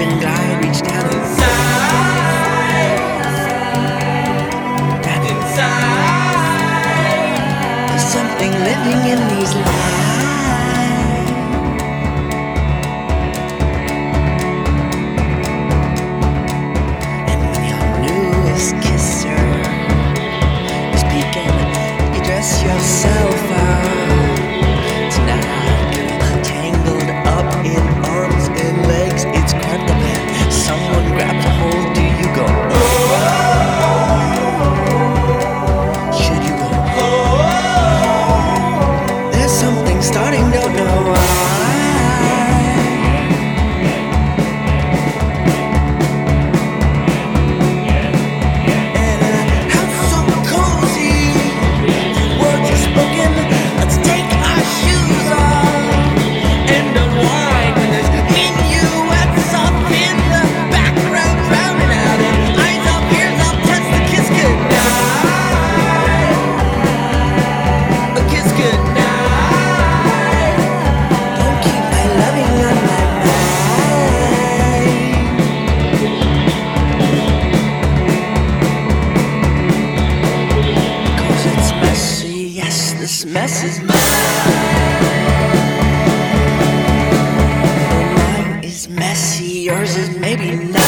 and glide, reach down inside. And inside, there's something living in these lines. And when your newest kisser is peeking, you dress yourself out. Tonight, girl, tangled up in arms and legs, it's quite the man. Someone grabs a hold, do you go, oh? Should you go, oh? There's something starting, don't know why. And a house so cozy, words are spoken. Let's take our shoes off and unwind when there's minuets up in the background, drowning out and eyes up, ears up, touch the kiss goodnight. A kiss goodnight. Don't keep my loving on my mind. 'Cause it's messy, yes, this mess is mine. Mine is messy, yours is maybe not.